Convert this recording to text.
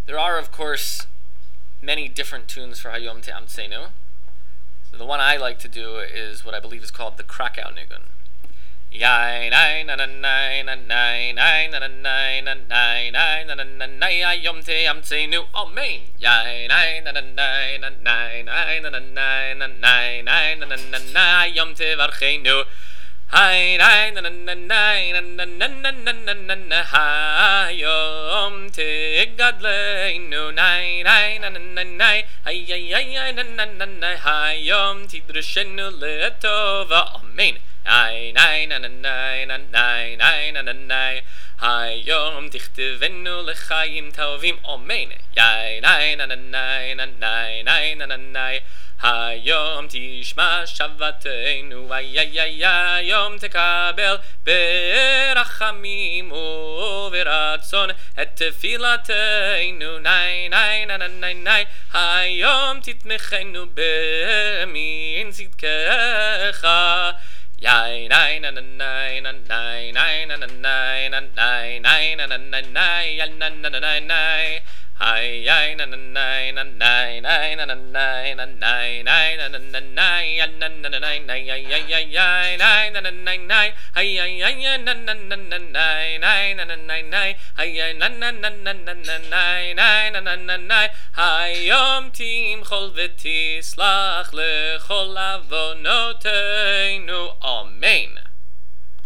There are, of course, many different tunes for Hayom Te'amtzenu. So the one I like to do is what I believe is called the Krakow Nigun. Yai nai na na nai na nai nai na na nai na nai nai na na na nai Hayom Te'amtzenu Amen. Yai nai na na nai na nai nai na na nai na nai nai na na na nai Hayom Tevarchenu. Hi nai na na na nai na na na na na na na na Hayom Tegadleinu nai nai na na na nai ay ay ay ay na na na na Hayom Tidrashenu le'tova Amen. Ay nai na na nai na nai nai na na nai Hayom Tichtevenu lechayim tovim Amen. Yai nai na na nai na nai nai na na nai Hayom tishma shavateinu ay ay ay Hayom tekabel berachamim uveratzon et tefilateinu nai nai na na nai nai Hayom titmechenu bemin tzidkecha Yai nai na na nai na nai nai na na nai na nai nai na na na nai ya na na na nai nai Hi yai na na nai na nai nai na na nai na nai nai na na na nai ya na na na nai nai yai yai yai yai nai na na nai nai hi yai yai yai na na na na nai nai na na nai nai hi yai na na na na na na nai nai na na na nai Hayom timchol v'tislach lechol avonoteinu Amen.